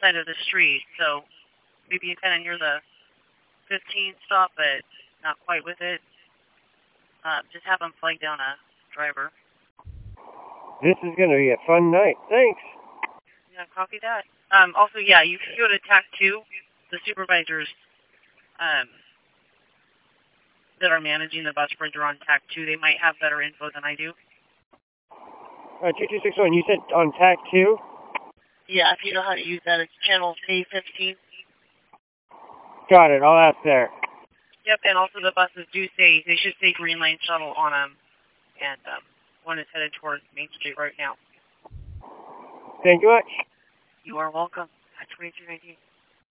side of the street, so maybe you're kind of near the 15 stop, but not quite with it. Just have them flag down a driver. This is going to be a fun night. Thanks. Yeah, copy that. Also, yeah, you can go to TAC 2. The supervisors that are managing the bus bridge are on TAC 2. They might have better info than I do. 2261, you said on TAC 2? Yeah, if you know how to use that, it's channel K15. Got it. I'll ask there. Yep, and also the buses they should say Green Line Shuttle on them. And one is headed towards Main Street right now. Thank you much. You are welcome. At 2319.